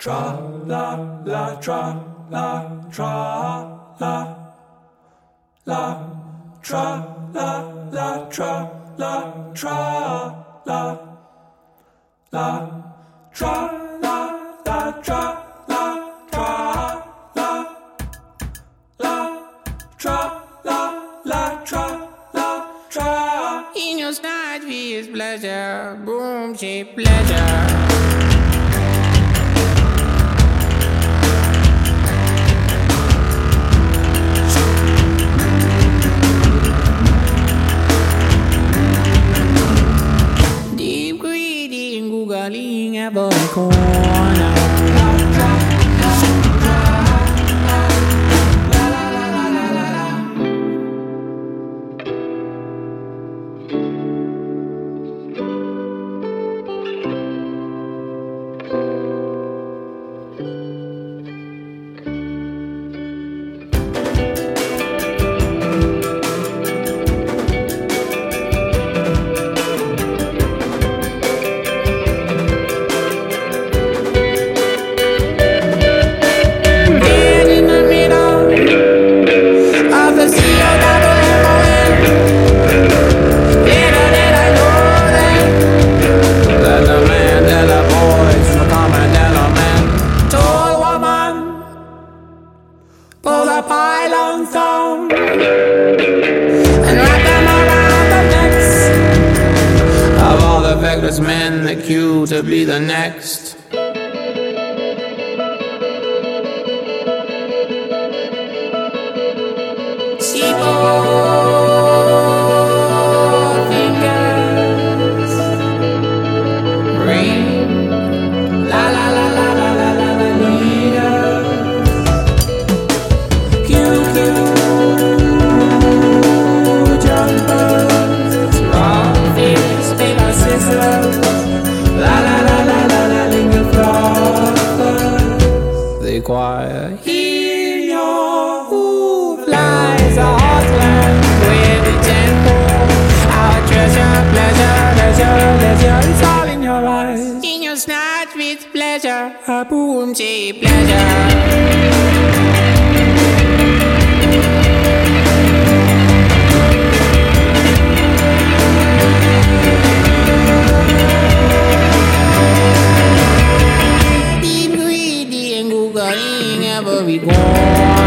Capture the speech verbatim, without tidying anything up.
Tra la la tra la tra la la tra la la tra la tra la la tra la la tra la tra la la tra la la tra la tra. In your night is pleasure, boom, shape pleasure. Googling every corner. Pull the pylons down and wrap them around the necks of all the feckless men that queue to be the next. Seaboard fingers ring, la la la la la la la la leader. Choir. In your hoof lies a heartland with the tempo. Our treasure, pleasure, leisure, leisure, it's all in your eyes. In your snatch with pleasure, a boom, cheap pleasure. Every corner.